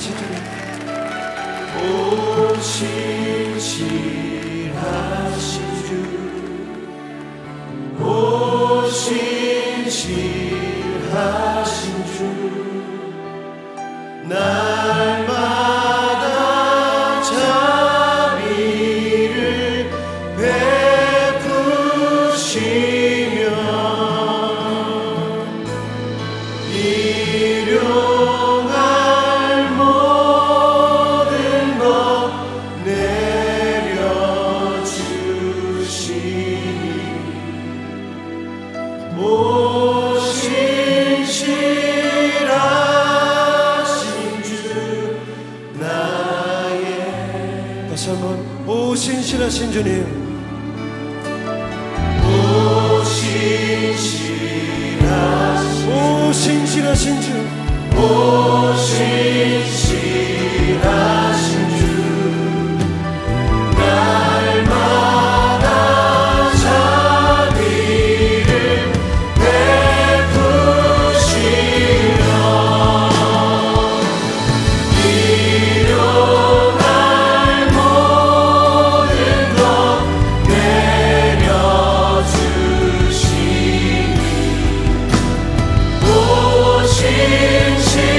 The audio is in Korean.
신실하신 주님, 오 신실하신 주, 오 신실하신 주, 날마다 자비를 베푸시며 일용할 모든 것 내려주시니 오 신실하신 주 나의. 다시 한번 오 신실하신 주님, 오 신실하신 오 신실하신 주, 오 신실하신 주, 날마다 자비를 베푸시며 일용할 모든 것 내려주시니 오 신실하신